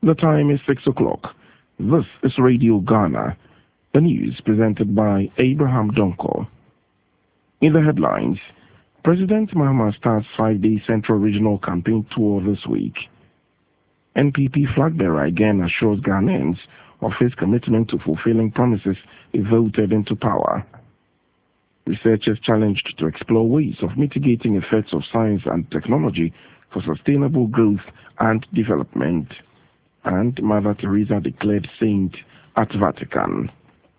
The time is 6 o'clock. This is Radio Ghana. The news presented by Abraham Donko. In the headlines, President Mahama starts 5-day Central Regional Campaign tour this week. NPP flag bearer again assures Ghanaians of his commitment to fulfilling promises if voted into power. Researchers challenged to explore ways of mitigating effects of science and technology for sustainable growth and development. And Mother Teresa declared saint at Vatican.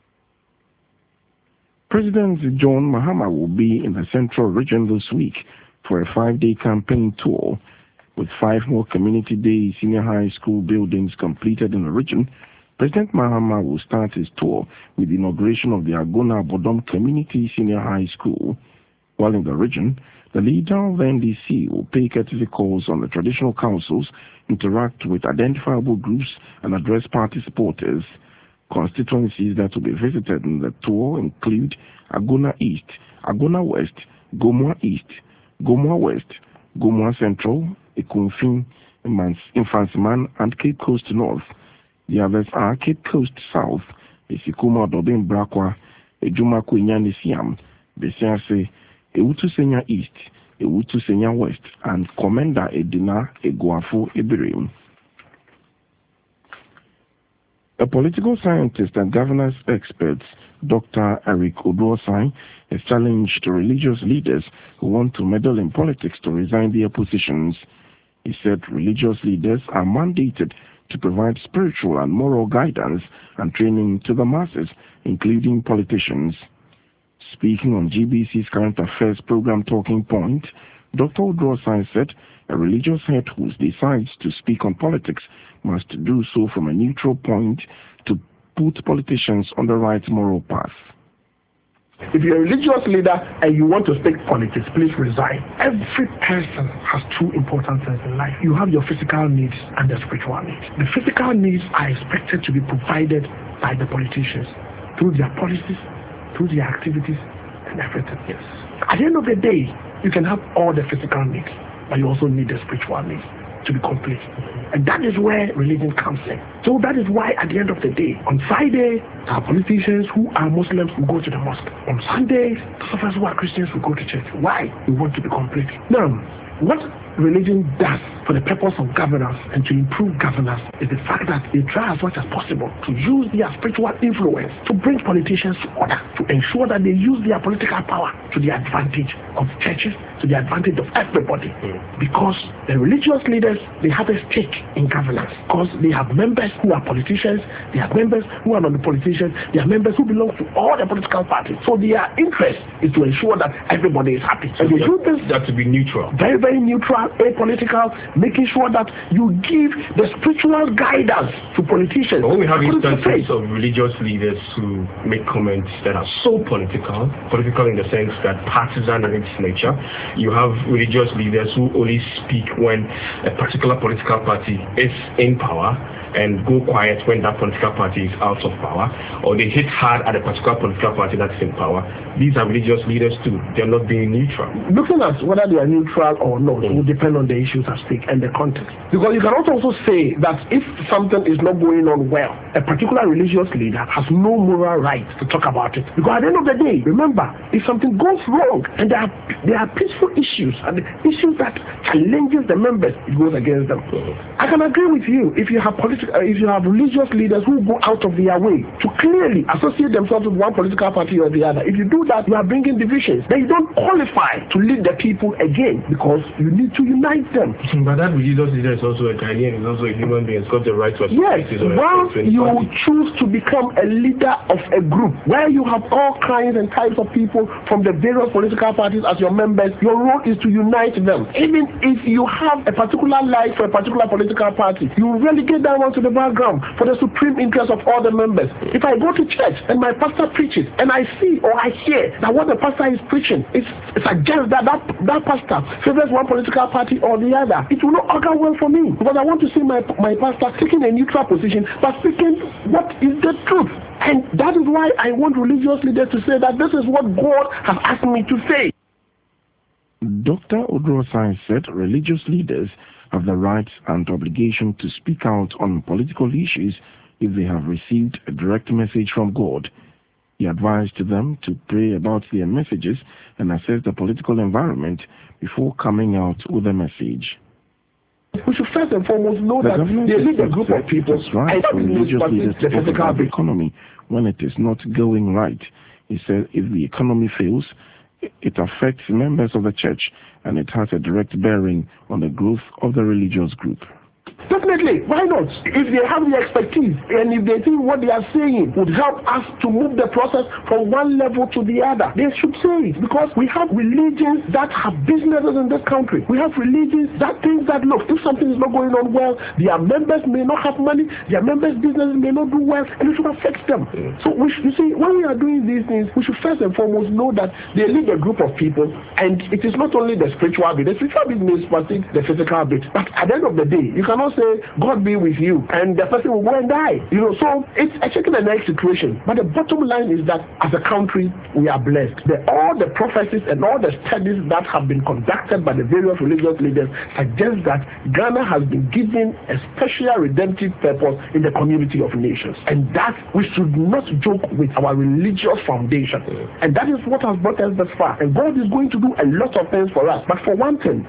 President John Mahama will be in the Central Region this week for a 5-day campaign tour. With 5 more Community Day senior high school buildings completed in the region, President Mahama will start his tour with the inauguration of the Agona Bodom Community Senior High School. While in the region, the leader of the NDC will pay courtesy calls on the traditional councils, interact with identifiable groups, and address party supporters. Constituencies that will be visited in the tour include Agona East, Agona West, Gomoa East, Gomoa West, Gomoa Central, Ekunfin, Infansiman, and Cape Coast North. The others are Cape Coast South, Esikuma Dobin Brakwa, Ejuma Kwenyani Siam, Besiase, Ewutu Senya East, Ewutu Senya West, and Commander Edina Eguafu Ibirim. A political scientist and governance expert, Dr. Eric Oduosai, has challenged religious leaders who want to meddle in politics to resign their positions. He said religious leaders are mandated to provide spiritual and moral guidance and training to the masses, including politicians. Speaking on GBC's Current Affairs program Talking Point, Dr. Oduosai said a religious head who decides to speak on politics must do so from a neutral point to put politicians on the right moral path. If you're a religious leader and you want to speak politics, please resign. Every person has 2 important things in life. You have your physical needs and the spiritual needs. The physical needs are expected to be provided by the politicians through their policies, through their activities, and everything else. At the end of the day, you can have all the physical needs, but you also need the spiritual needs to be complete. And that is where religion comes in. So that is why at the end of the day, on Friday, our politicians who are Muslims will go to the mosque. On Sundays, those of us who are Christians will go to church. Why? We want to be complete. Now, what religion does for the purpose of governance and to improve governance is the fact that they try as much as possible to use their spiritual influence to bring politicians to order, to ensure that they use their political power to the advantage of churches, to the advantage of everybody. Because the religious leaders, they have a stake in governance, because they have members who are politicians, they have members who are not the politicians, they have members who belong to all the political parties. So their interest is to ensure that everybody is happy. So and they do this that to be neutral. Very, very neutral, apolitical, making sure that you give the spiritual guidance to politicians. But when we have instances of religious leaders who make comments that are so political in the sense that partisan in its nature, you have religious leaders who only speak when a particular political party is in power and go quiet when that political party is out of power, or they hit hard at a particular political party that's in power. These are religious leaders too. They're not being neutral. Looking at whether they are neutral or not will depend on the issues at stake and the context. Because you cannot also say that if something is not going on well, a particular religious leader has no moral right to talk about it. Because at the end of the day, remember, if something goes wrong and there are peaceful issues and issues that challenges the members, it goes against them. I can agree with you if you have religious leaders who go out of their way to clearly associate themselves with one political party or the other. If you do that, you are bringing divisions. Then you don't qualify to lead the people again, because you need to unite them. But that religious leader is also a Ghanaian, is also a human being, has got the right to yes, once you choose to become a leader of a group where you have all kinds and types of people from the various political parties as your members, your role is to unite them. Even if you have a particular life for a particular political party, you relegate that one to the background for the supreme interest of all the members. If I go to church and my pastor preaches and I see or I hear that what the pastor is preaching is suggests that pastor favors one political party or the other, it will not augur well for me, because I want to see my pastor taking a neutral position but speaking what is the truth. And that is why I want religious leaders to say that this is what God has asked me to say. Dr. Oduosai said religious leaders have the rights and obligation to speak out on political issues if they have received a direct message from God. He advised them to pray about their messages and assess the political environment before coming out with a message. We should first and foremost know that they lead a group of people right for religious leaders to talk about the economy when it is not going right. He said if the economy fails, it affects members of the church and it has a direct bearing on the growth of the religious group. Definitely, why not? If they have the expertise and if they think what they are saying would help us to move the process from one level to the other, they should say it, because we have religions that have businesses in this country. We have religions that think that, look, if something is not going on well, their members may not have money, their members' businesses may not do well, and it should affect them. So you see, when we are doing these things, we should first and foremost know that they lead a group of people, and it is not only the spiritual bit. The spiritual bit may supersede the physical bit, but at the end of the day, you cannot say God be with you and the person will go and die. So it's a chicken and egg situation. But the bottom line is that as a country we are blessed. All the prophecies and all the studies that have been conducted by the various religious leaders suggest that Ghana has been given a special redemptive purpose in the community of nations, and that we should not joke with our religious foundation. And that is what has brought us this far. And God is going to do a lot of things for us. But for one thing,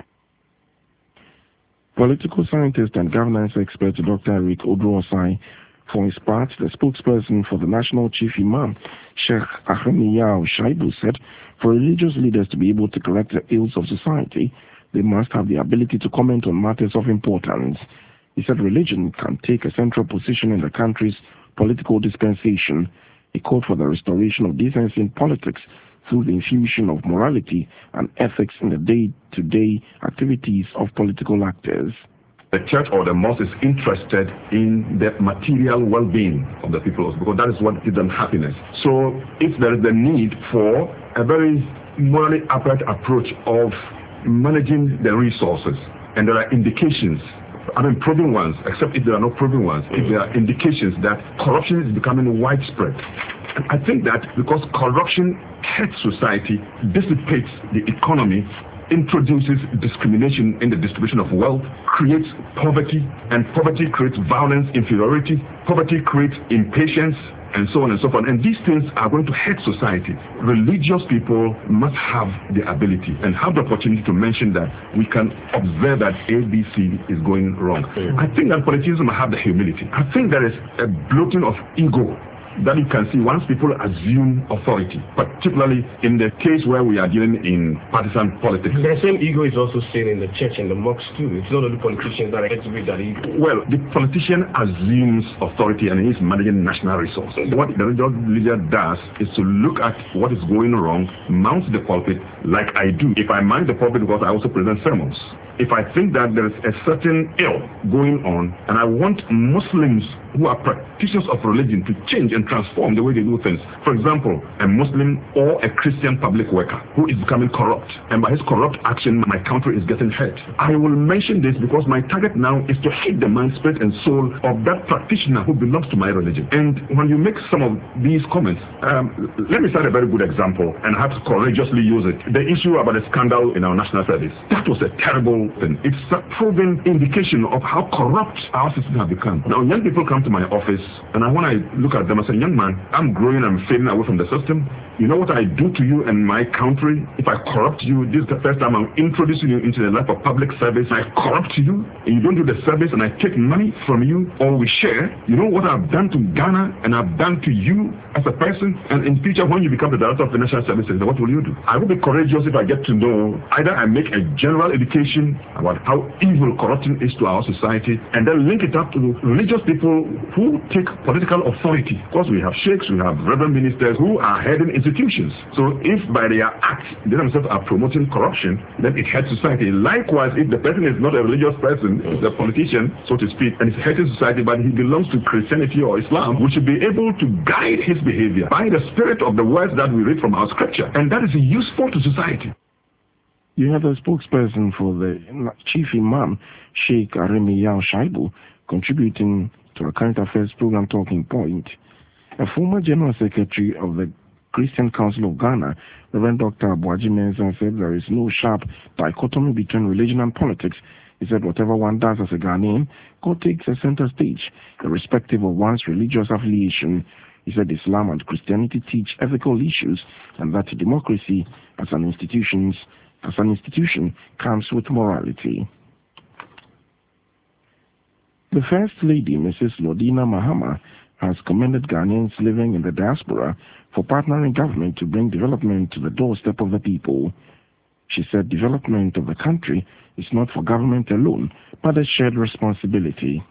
political scientist and governance expert Dr. Eric Odro-Osai, for his part, the spokesperson for the National Chief Imam, Sheikh Ahmed Shaibu, said for religious leaders to be able to correct the ills of society, they must have the ability to comment on matters of importance. He said religion can take a central position in the country's political dispensation. He called for the restoration of decency in politics through the infusion of morality and ethics in the day-to-day activities of political actors. The church or the mosque is interested in the material well-being of the people, because that is what gives them happiness. So if there is the need for a very morally upright approach of managing the resources, and there are indications, proven ones, except if there are no proven ones, if there are indications that corruption is becoming widespread. And I think that because corruption hurts society, dissipates the economy, introduces discrimination in the distribution of wealth, creates poverty, and poverty creates violence, inferiority, poverty creates impatience, and so on and so forth. And these things are going to hurt society. Religious people must have the ability and have the opportunity to mention that we can observe that ABC is going wrong. I think that politicians must have the humility. I think there is a bloating of ego that you can see once people assume authority, particularly in the case where we are dealing in partisan politics. The same ego is also seen in the church and the mosques too. It's not only politicians that exhibit that ego. Well, the politician assumes authority and he is managing national resources. What the religious leader does is to look at what is going wrong, mount the pulpit like I do. If I mind the pulpit because I also present sermons. If I think that there is a certain ill going on and I want Muslims who are practitioners of religion to change and transform the way they do things. For example, a Muslim or a Christian public worker who is becoming corrupt, and by his corrupt action my country is getting hurt. I will mention this because my target now is to hit the mind, spirit and soul of that practitioner who belongs to my religion. And when you make some of these comments, let me start a very good example and I have to courageously use it. The issue about the scandal in our national service. That was a terrible thing. It's a proven indication of how corrupt our systems have become. Now young people come to my office and when I look at them I say, young man, I'm growing, I'm fading away from the system. You know what I do to you and my country? If I corrupt you, this is the first time I'm introducing you into the life of public service. I corrupt you and you don't do the service and I take money from you or we share. You know what I've done to Ghana and I've done to you as a person? And in future when you become the director of financial services, what will you do? I will be courageous if I get to know either I make a general education about how evil corruption is to our society and then link it up to religious people who take political authority. Of course we have sheikhs, we have reverend ministers who are heading institutions. So if by their acts they themselves are promoting corruption, then it hurts society. Likewise, if the person is not a religious person, the politician, so to speak, and is hurting society but he belongs to Christianity or Islam, we should be able to guide his behavior by the spirit of the words that we read from our scripture, and that is useful to society. You have a spokesperson for the Chief Imam, Sheikh Ahmed Shaibu, contributing to a current affairs program Talking Point. A former General Secretary of the Christian Council of Ghana, Reverend Dr. Abuaji Mensah, said there is no sharp dichotomy between religion and politics. He said whatever one does as a Ghanaian, God takes a center stage, irrespective of one's religious affiliation. He said Islam and Christianity teach ethical issues and that democracy as an institution comes with morality. The First Lady, Mrs. Lordina Mahama, has commended Ghanaians living in the diaspora for partnering government to bring development to the doorstep of the people. She said development of the country is not for government alone, but a shared responsibility.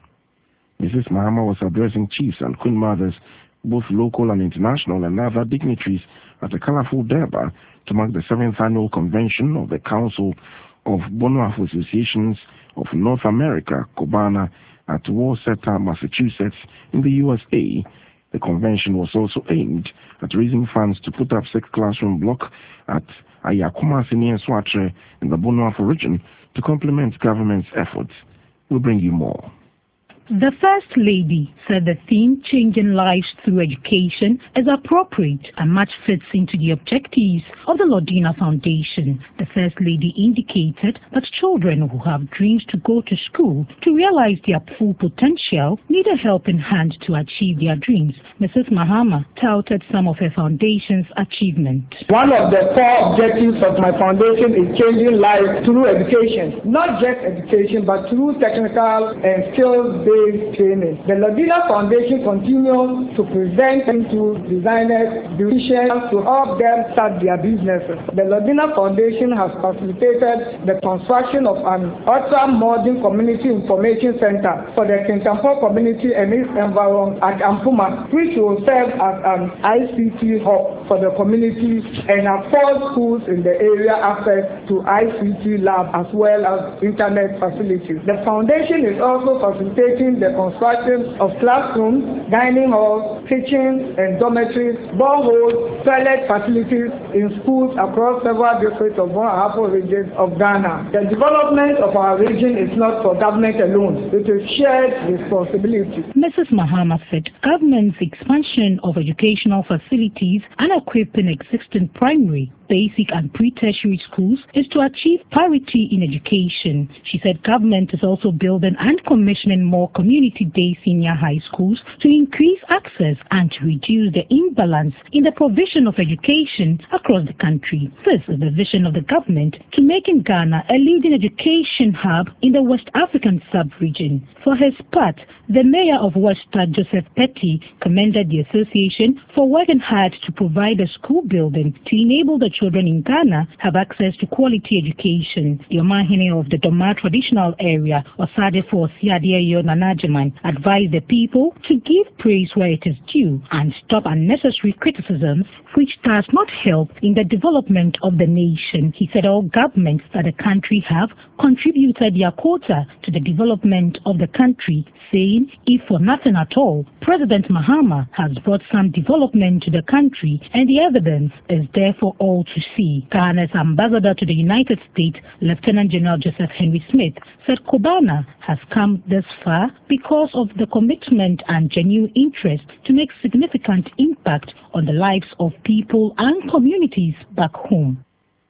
Mrs. Mahama was addressing chiefs and queen mothers, both local and international, and other dignitaries at a colorful Durbar to mark the 7th annual convention of the Council of Bono-Afo Associations of North America, COBANA, at Worcester, Massachusetts, in the USA. The convention was also aimed at raising funds to put up 6 classroom block at Ayakuma Senior Swatre in the Bono-Afo region to complement government's efforts. We'll bring you more. The First Lady said the theme Changing Lives Through Education is appropriate and much fits into the objectives of the Lordina Foundation. The First Lady indicated that children who have dreams to go to school to realize their full potential need a helping hand to achieve their dreams. Mrs. Mahama touted some of her foundation's achievements. One of the core objectives of my foundation is changing lives through education. Not just education, but through technical and skills-based training. The Lordina Foundation continues to present to designers, musicians to help them start their businesses. The Lordina Foundation has facilitated the construction of an ultra-modern community information center for the Kintampo community and its environment at Ampuma, which will serve as an ICT hub for the community and afford schools in the area access to ICT lab as well as internet facilities. The foundation is also facilitating the construction of classrooms, dining halls, kitchens and dormitories, boreholes, toilet facilities in schools across several districts of Bono-Afo region of Ghana. The development of our region is not for government alone. It is shared responsibility. Mrs. Mahama said government's expansion of educational facilities and equipping existing primary, basic and pre-tertiary schools is to achieve parity in education. She said government is also building and commissioning more community-day senior high schools to increase access and to reduce the imbalance in the provision of education across the country. This is the vision of the government to making Ghana a leading education hub in the West African sub-region. For his part, the mayor of Worcester, Joseph Petty, commended the association for working hard to provide a school building to enable the children in Ghana have access to quality education. The Omahene of the Doma traditional area, Osadefo Osiadeyo Nanajaman, advised the people to give praise where it is due and stop unnecessary criticism which does not help in the development of the nation. He said all governments that the country have contributed their quota to the development of the country, saying if for nothing at all, President Mahama has brought some development to the country and the evidence is there for all to see. Ghana's ambassador to the United States, Lieutenant General Joseph Henry Smith, said COBANA has come this far because of the commitment and genuine interest to make significant impact on the lives of people and communities back home.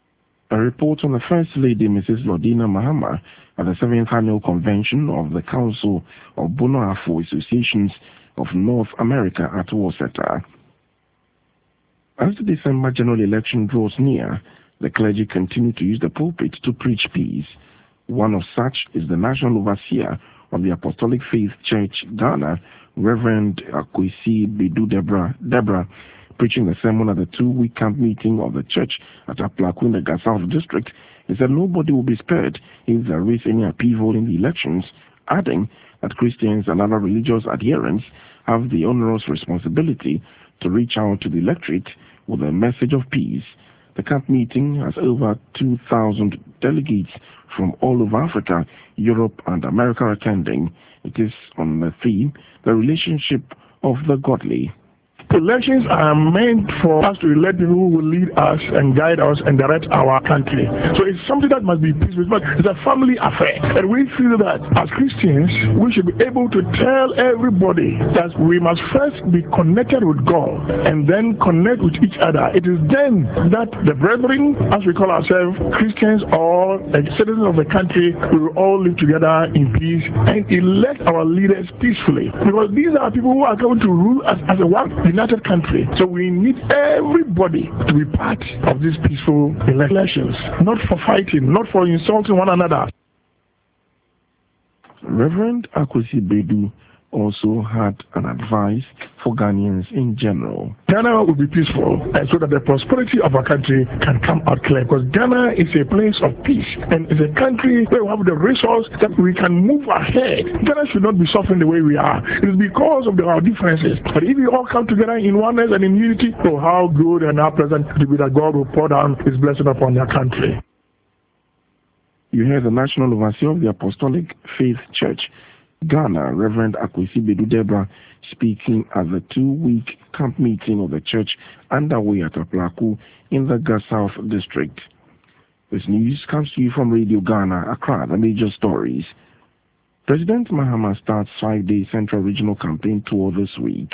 A report on the First Lady, Mrs. Lordina Mahama, at the 7th Annual Convention of the Council of Bono-Afo Associations of North America at Worcester. As the December general election draws near, the clergy continue to use the pulpit to preach peace. One of such is the National Overseer of the Apostolic Faith Church, Ghana, Reverend Akwesi Bedu Deborah, preaching the sermon at the 2-week camp meeting of the church at Aplaku in the Gasau district. He said nobody will be spared if there is any upheaval in the elections, adding that Christians and other religious adherents have the onerous responsibility to reach out to the electorate with a message of peace. The camp meeting has over 2,000 delegates from all over Africa, Europe, and America attending. It is on the theme, the relationship of the godly. Elections are meant for us to elect people who will lead us and guide us and direct our country. So it's something that must be peaceful, but it's a family affair. And we feel that as Christians, we should be able to tell everybody that we must first be connected with God and then connect with each other. It is then that the brethren, as we call ourselves, Christians or citizens of the country, we will all live together in peace and elect our leaders peacefully. Because these are people who are going to rule us as a one united country. So we need everybody to be part of these peaceful elections, not for fighting, not for insulting one another. Reverend Akwesi Bedu also had an advice for Ghanaians in general. Ghana will be peaceful so that the prosperity of our country can come out clear, because Ghana is a place of peace and is a country where we have the resource that we can move ahead. Ghana should not be suffering the way we are. It is because of our differences. But if we all come together in oneness and in unity, oh, how good and how pleasant it will be that God will pour down His blessing upon their country. You heard the National Overseer of the Apostolic Faith Church, Ghana, Reverend Akwesi Bedu Deborah, speaking at the 2-week camp meeting of the church underway at Aplaku in the Ga South District. This news comes to you from Radio Ghana, Accra. The major stories. President Mahama starts 5-day Central Regional Campaign tour this week.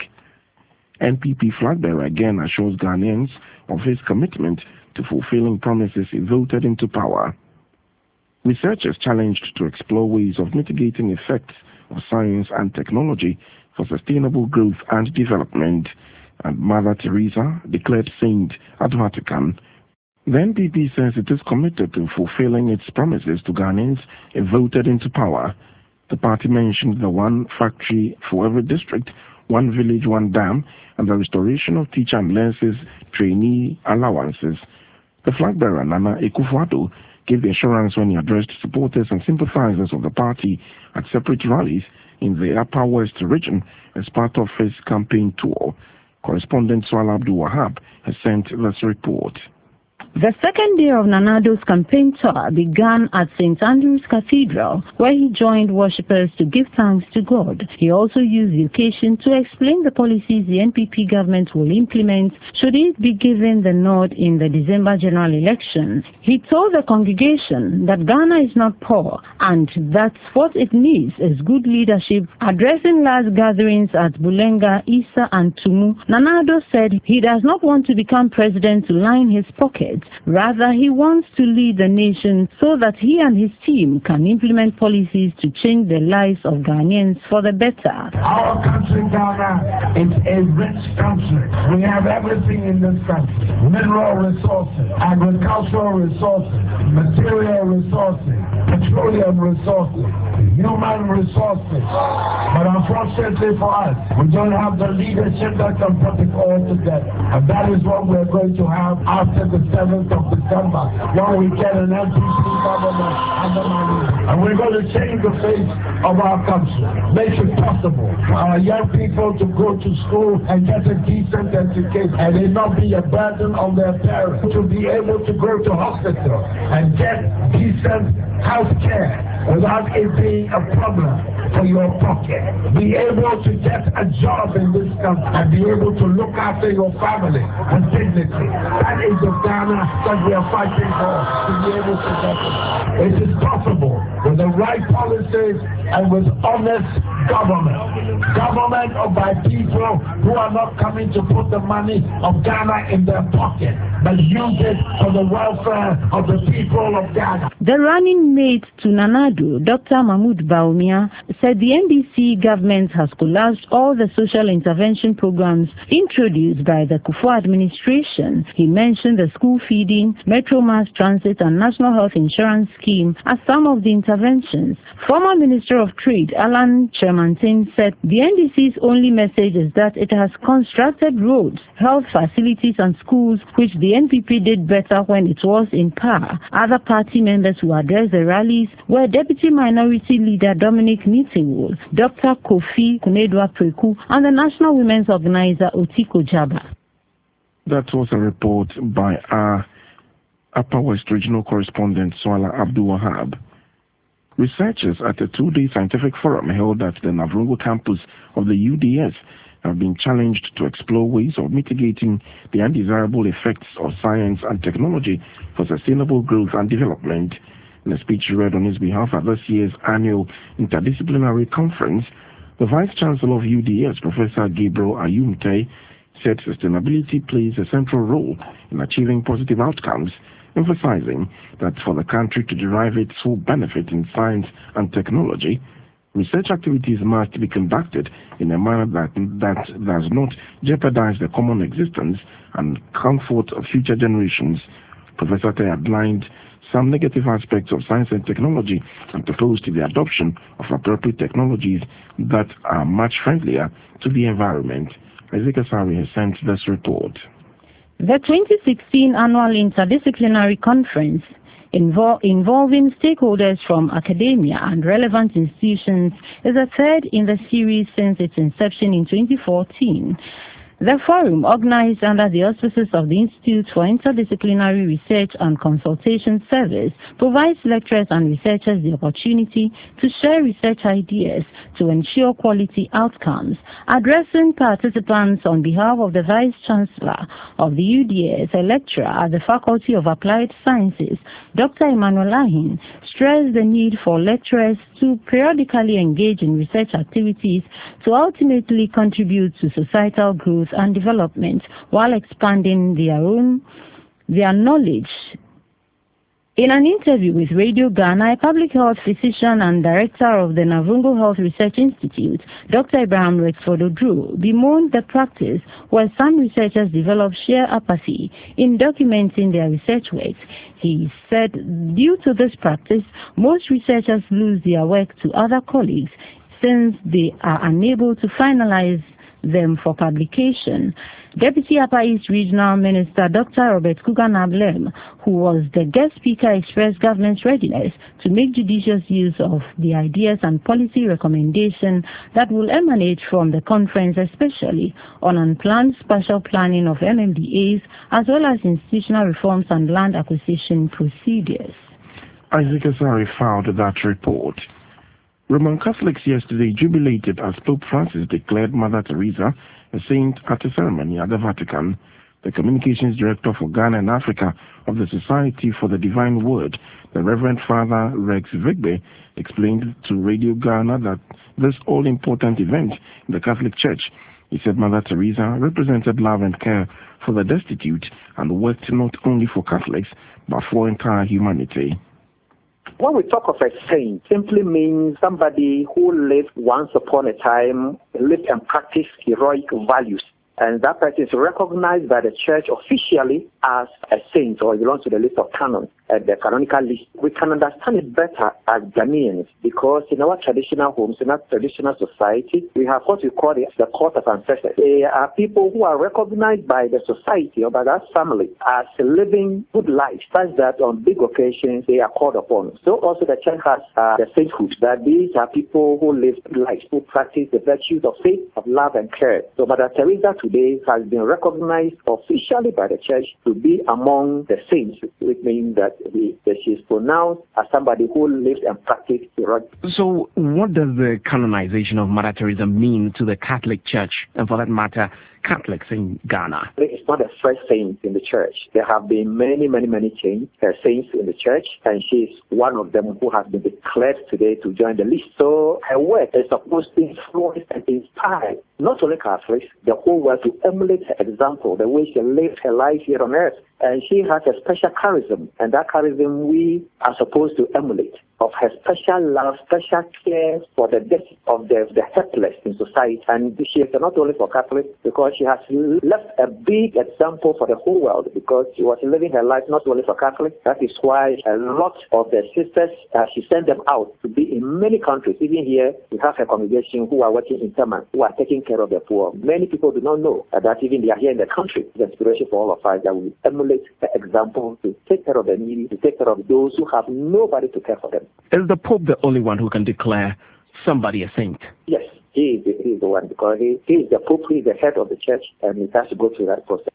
NPP flag bearer again assures Ghanaians of his commitment to fulfilling promises he voted into power. Researchers challenged to explore ways of mitigating effects of science and technology for sustainable growth and development. And Mother Teresa declared saint at Vatican. The NPP says it is committed to fulfilling its promises to Ghanaians it voted into power. The party mentioned the one factory for every district, one village, one dam, and the restoration of teacher and nurses trainee allowances. The flag bearer, Nana Akufo-Addo, gave the assurance when he addressed supporters and sympathizers of the party at separate rallies in the Upper West region as part of his campaign tour. Correspondent Swala Abdul Wahab has sent this report. The second day of Nana Addo's campaign tour began at St. Andrew's Cathedral, where he joined worshippers to give thanks to God. He also used the occasion to explain the policies the NPP government will implement should it be given the nod in the December general election. He told the congregation that Ghana is not poor and that what it needs is good leadership. Addressing large gatherings at Bulenga, Isa and Tumu, Nana Addo said he does not want to become president to line his pockets. Rather, he wants to lead the nation so that he and his team can implement policies to change the lives of Ghanaians for the better. Our country, Ghana, is a rich country. We have everything in this country. Mineral resources, agricultural resources, material resources, petroleum resources, human resources. But unfortunately for us, we don't have the leadership that can put it all together. And that is what we're going to have after the 7th of December, when we get an NPC government under my leadership. And we're going to change the face of our country, make it possible for our young people to go to school and get a decent education, and it not be a burden on their parents, to be able to go to hospital and get decent health care without it being a problem for your pocket. Be able to get a job in this country and be able to look after your family with dignity. That is the Ghana that we are fighting for, to be able to get it. It is possible with the right policies and with honest government. Government of by people who are not coming to put the money of Ghana in their pocket, but use it for the welfare of the people of Ghana. The running mate to Nana Addo, Dr. Mahmoud Bawumia, said the NDC government has collapsed all the social intervention programs introduced by the Kufuor administration. He mentioned the school feeding, Metro Mass Transit and National Health Insurance Scheme as some of the interventions. Former Minister of Trade Alan Chermantin said the NDC's only message is that it has constructed roads, health facilities and schools, which the NPP did better when it was in power. Other party members who addressed the rallies were Deputy Minority Leader Dominic Nitiwul, Dr. Kofi Kunedwa-Preku, and the National Women's Organizer Otiko Jaba. That was a report by our Upper West Regional Correspondent Swala Abdul Wahab. Researchers at a 2-day scientific forum held at the Navrongo campus of the UDS have been challenged to explore ways of mitigating the undesirable effects of science and technology for sustainable growth and development. In a speech read on his behalf at this year's annual interdisciplinary conference, the Vice-Chancellor of UDS, Professor Gabriel Ayumte, said sustainability plays a central role in achieving positive outcomes, emphasizing that for the country to derive its full benefit in science and technology, research activities must be conducted in a manner that does not jeopardize the common existence and comfort of future generations. Professor Tay outlined some negative aspects of science and technology and proposed the adoption of appropriate technologies that are much friendlier to the environment. Isaac Asari has sent this report. The 2016 annual interdisciplinary conference involving stakeholders from academia and relevant institutions is the third in the series since its inception in 2014. The forum, organized under the auspices of the Institute for Interdisciplinary Research and Consultation Service, provides lecturers and researchers the opportunity to share research ideas to ensure quality outcomes. Addressing participants on behalf of the Vice-Chancellor of the UDS, a lecturer at the Faculty of Applied Sciences, Dr. Emmanuel Ahin, stressed the need for lecturers to periodically engage in research activities to ultimately contribute to societal growth and development while expanding their knowledge. In an interview with Radio Ghana, a public health physician and director of the Navungo Health Research Institute, Dr. Abraham Rexford Odru, bemoaned the practice where some researchers develop sheer apathy in documenting their research works. He said due to this practice, most researchers lose their work to other colleagues since they are unable to finalize them for publication. Deputy Upper East Regional Minister Dr. Robert Kugan-Ablem, who was the guest speaker, expressed government's readiness to make judicious use of the ideas and policy recommendations that will emanate from the conference, especially on unplanned spatial planning of MMDAs, as well as institutional reforms and land acquisition procedures. Isaac Asari filed that report. Roman Catholics yesterday jubilated as Pope Francis declared Mother Teresa a saint at a ceremony at the Vatican. The communications director for Ghana and Africa of the Society for the Divine Word, the Reverend Father Rex Vigbe, explained to Radio Ghana that this all-important event in the Catholic Church, he said Mother Teresa represented love and care for the destitute and worked not only for Catholics but for entire humanity. When we talk of a saint, simply means somebody who lived once upon a time, lived and practiced heroic values. And that person is recognized by the church officially as a saint, or belongs to the list of canon, the canonical list. We can understand it better as Ghanaians because in our traditional homes, in our traditional society, we have what we call the court of ancestors. They are people who are recognized by the society or by that family as living good lives, such that on big occasions they are called upon. So also the church has the sainthood, that these are people who live good lives, who practice the virtues of faith, of love and care. So Mother Teresa today has been recognized officially by the church to be among the saints, which means that she is pronounced as somebody who lived and practiced heroic. So what does the canonization of Mother Teresa mean to the Catholic Church, and for that matter, Catholics in Ghana? It's not the first saint in the church. There have been many saints in the church, and she's one of them who has been declared today to join the list. So her work is supposed to influence and inspire not only Catholics, the whole world, to emulate her example, the way she lived her life here on earth. And she has a special charism, and that charism we are supposed to emulate, of her special love, special care for the death of the helpless in society. And she is not only for Catholics, because she has left a big example for the whole world, because she was living her life not only for Catholics. That is why a lot of the sisters, she sent them out to be in many countries. Even here, we have a congregation who are working in Taman, who are taking care of the poor. Many people do not know that even they are here in the country. It's an inspiration for all of us that we emulate the example to take care of the needy, to take care of those who have nobody to care for them. Is the Pope the only one who can declare somebody a saint? Yes, he is the one, because he is the Pope, he is the head of the church, and he has to go through that process.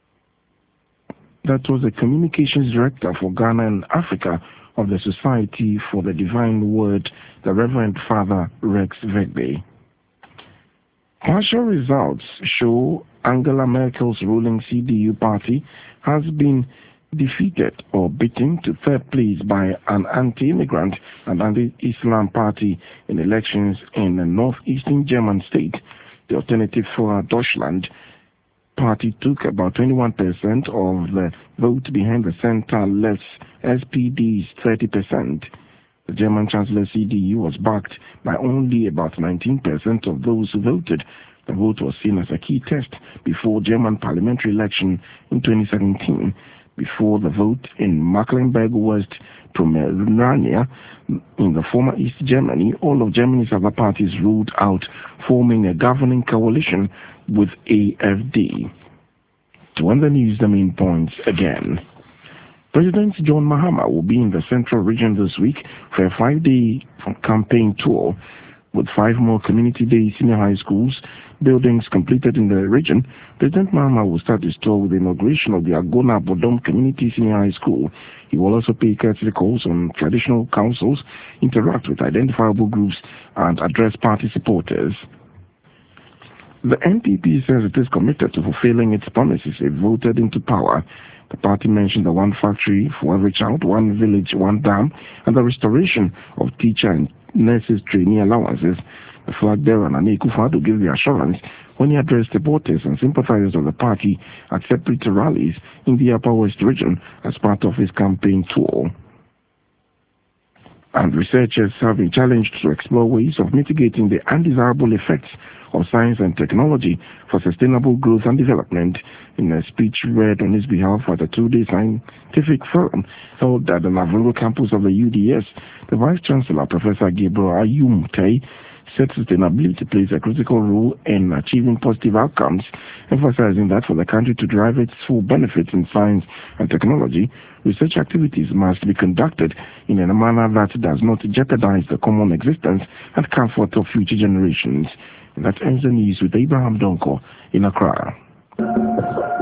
That was the communications director for Ghana and Africa of the Society for the Divine Word, the Reverend Father Rex Vigbe. Partial results show Angela Merkel's ruling CDU party has been defeated or beaten to third place by an anti-immigrant and anti-Islam party in elections in the northeastern German state. The Alternative for Deutschland party took about 21% of the vote behind the center-left SPD's 30%. The German Chancellor CDU was backed by only about 19% of those who voted. The vote was seen as a key test before German parliamentary election in 2017. Before the vote in Mecklenburg-West Pomerania in the former East Germany, all of Germany's other parties ruled out forming a governing coalition with AfD. To end the news, the main points again. President John Mahama will be in the Central Region this week for a 5-day campaign tour. With 5 more community day senior high schools buildings completed in the region, President Mahama will start his tour with the inauguration of the Agona Bodom Community Senior High School. He will also pay courtesy calls on traditional councils, interact with identifiable groups, and address party supporters. The NPP says it is committed to fulfilling its promises if voted into power. The party mentioned the 1 factory for every child, 1 village, 1 dam, and the restoration of teacher and nurses trainee allowances. The flag bearer Nana Akufo-Addo gave the assurance when he addressed supporters and sympathizers of the party at separate rallies in the Upper West region as part of his campaign tour. And researchers have been challenged to explore ways of mitigating the undesirable effects of science and technology for sustainable growth and development. In a speech read on his behalf at a 2-day scientific forum held at the Navarro campus of the UDS, the Vice Chancellor, Professor Gabriel Ayumte, said sustainability plays a critical role in achieving positive outcomes, emphasizing that for the country to drive its full benefits in science and technology, research activities must be conducted in a manner that does not jeopardize the common existence and comfort of future generations. And that ends the news with Abraham Donko in Accra.